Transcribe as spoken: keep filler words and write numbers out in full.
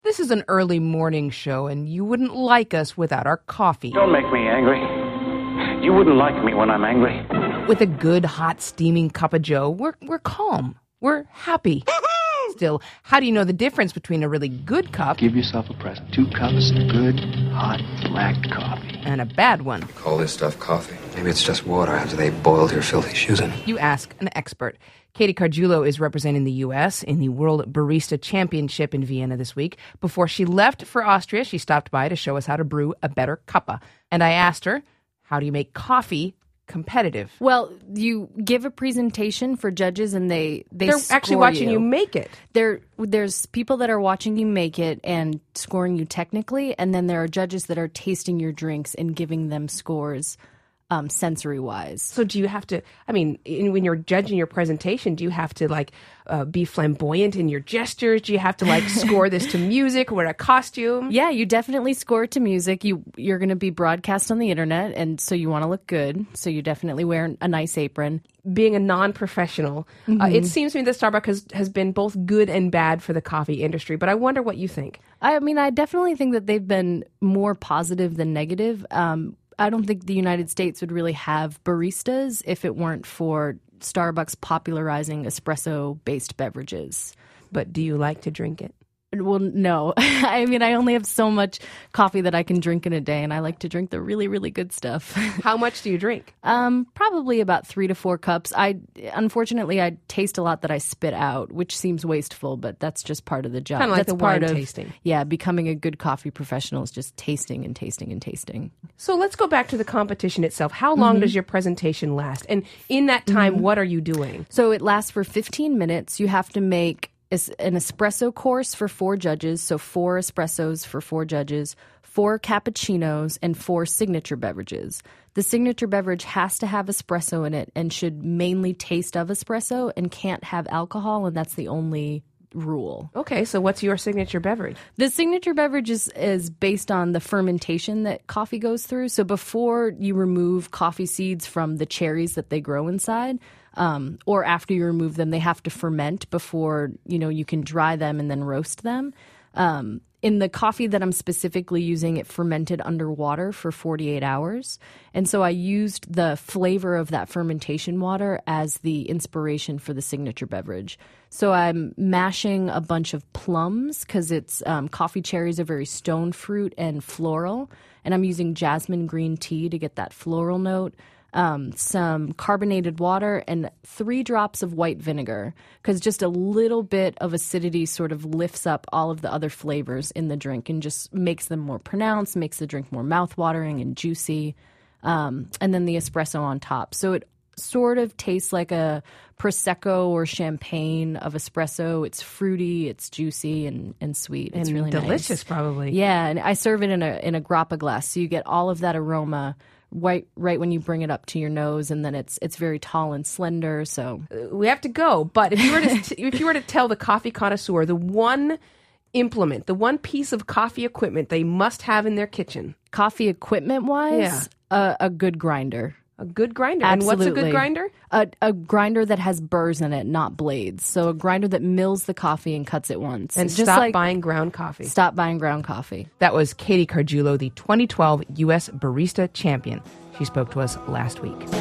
This is an early morning show, and you wouldn't like us without our coffee. Don't make me angry. You wouldn't like me when I'm angry. With a good, hot, steaming cup of joe, we're we're calm. We're happy. Still, how do you know the difference between a really good cup... Give yourself a present. Two cups of good, hot, black coffee. ...and a bad one? Call this stuff coffee. Maybe it's just water after they boiled your filthy shoes in it. You ask an expert. Katie Cargiulo is representing the U S in the World Barista Championship in Vienna this week. Before she left for Austria, she stopped by to show us how to brew a better cuppa. And I asked her, how do you make coffee competitive? Well, you give a presentation for judges, and they they they're actually watching you. you make it. There, there's people that are watching you make it and scoring you technically, and then there are judges that are tasting your drinks and giving them scores. Um, sensory-wise. So do you have to, I mean, in, when you're judging your presentation, do you have to, like, uh, be flamboyant in your gestures? Do you have to, like, score this to music or a costume? Yeah, you definitely score it to music. You, you're going to be broadcast on the internet, and so you want to look good. So you definitely wear a nice apron. Being a non-professional, mm-hmm. uh, it seems to me that Starbucks has, has been both good and bad for the coffee industry, but I wonder what you think. I mean, I definitely think that they've been more positive than negative. Um I don't think the United States would really have baristas if it weren't for Starbucks popularizing espresso-based beverages. But do you like to drink it? Well, no. I mean, I only have so much coffee that I can drink in a day, and I like to drink the really, really good stuff. How much do you drink? Um, probably about three to four cups. I unfortunately, I taste a lot that I spit out, which seems wasteful, but that's just part of the job. Kind of like that's the part wine of, tasting. Yeah, becoming a good coffee professional is just tasting and tasting and tasting. So let's go back to the competition itself. How long mm-hmm. does your presentation last? And in that time, mm-hmm. what are you doing? So it lasts for fifteen minutes. You have to make is an espresso course for four judges, so four espressos for four judges, four cappuccinos, and four signature beverages. The signature beverage has to have espresso in it and should mainly taste of espresso and can't have alcohol, and that's the only rule. Okay, so what's your signature beverage? The signature beverage is, is based on the fermentation that coffee goes through. So before you remove coffee seeds from the cherries that they grow inside, Um, or after you remove them, they have to ferment before, you know, you can dry them and then roast them. Um, in the coffee that I'm specifically using, it fermented underwater for forty-eight hours. And so I used the flavor of that fermentation water as the inspiration for the signature beverage. So I'm mashing a bunch of plums because it's um, coffee cherries are very stone fruit and floral. And I'm using jasmine green tea to get that floral note. Um, some carbonated water, and three drops of white vinegar, because just a little bit of acidity sort of lifts up all of the other flavors in the drink and just makes them more pronounced, makes the drink more mouthwatering and juicy. Um, and then the espresso on top. So it sort of tastes like a Prosecco or champagne of espresso. It's fruity, it's juicy and, and sweet. It's and really delicious, nice. Probably. Yeah, and I serve it in a in a grappa glass, so you get all of that aroma right right when you bring it up to your nose, and then it's it's very tall and slender. So uh, we have to go. But if you were to t- if you were to tell the coffee connoisseur the one implement, the one piece of coffee equipment they must have in their kitchen, coffee equipment wise, yeah. uh, a good grinder. A good grinder. Absolutely. And what's a good grinder? A, a grinder that has burrs in it, not blades. So a grinder that mills the coffee and cuts it once. And just stop like, buying ground coffee. Stop buying ground coffee. That was Katie Cargiulo, the twenty twelve U S Barista Champion. She spoke to us last week.